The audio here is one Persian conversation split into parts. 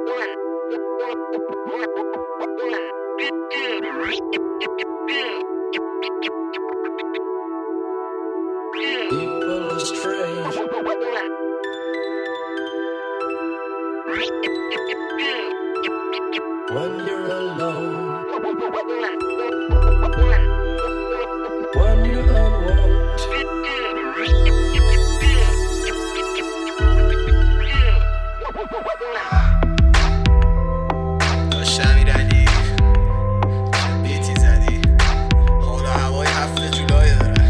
People are strange. When you're alone, when you're unwanted, داشت امیرعلی چه بیتی زدی حالا هوای 7 جولای داره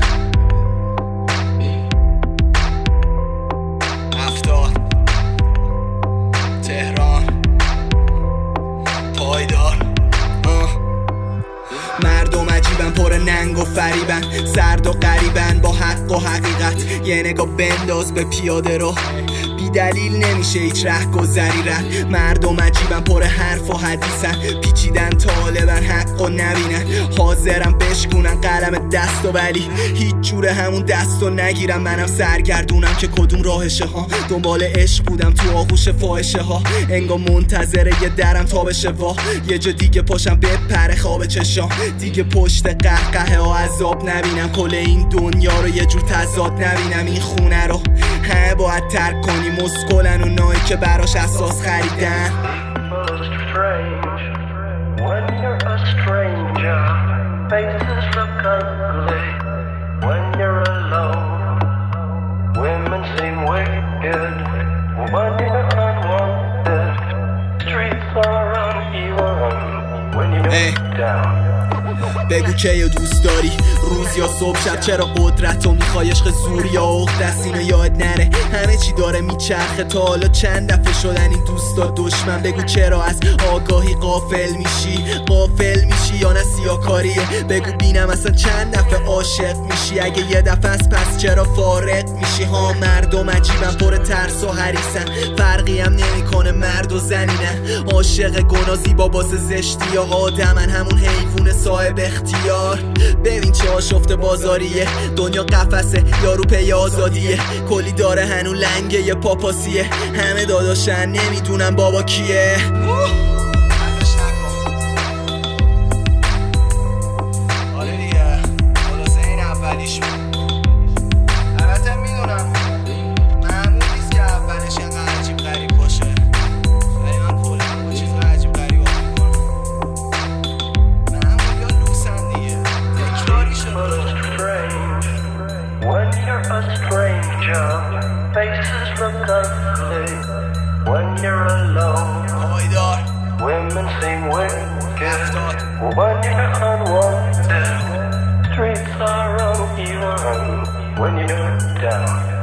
70 تهران پایدار مردم عجیبن پر ننگ و فریبن سرد و غریبن با حق و حقیقت یه نگاه بنداز به پیاده رو بی دلیل نمیشه هیچ رهگذری رد مردم عجیبن پر حرف و حدیثن پیچیدن طالبن حق و نبینن حاضرن بشکونن قلم دست و ولی هیچ جوره همون دست و نگیرم منم سرگردونم که کدوم راهشه ها دنبال عشق بودم تو آغوش فاحشه ها انگار منتظره یه درم تا بشه وا یه جا دیگه پاشم بپره خواب چشام دیگه پشت قهقه ها عذاب نبینم کل این دنیا رو یه جور تضاد نبینم این خونه رو همه باید ترک کنی مسکلن و نایی که براش اساس خریدن بگو که یا دوست داری روز یا صبح شب چرا قدرت و میخوای عشق زور یا عقد دست اینو یاد نره همه چی داره میچرخه تا حالا چند دفعه شدن این دوستا دشمن بگو چرا از آگاهی غافل میشی یا نه سیاکاریه بگو بینم اصلا چند دفعه عاشق میشی اگه یه دفعه از پس چرا فارغ میشی ها مردم عجیبن پر ترس و حریصن فرقی هم نمیکنه مرد و زنینن عاشق گناه زیبا باز زشتی یا آدمن همون حیوان صاحب اختیار ببین چه آشفته بازاریه دنیا قفسه یارو پی آزادیه کلی داره هنو لنگه یه پاپاسیه همه داداشن نمیدونم بابا کیه آره دیگه خلاصه این اولیش البته میدونم معمول نیست که اولش اینقدر عجیب غریب باشه ولی من کلا با چیز عجیب غریب When you're a stranger, faces look ugly. When you're alone, women seem wicked. When you're unwanted, streets are uneven. When you're down.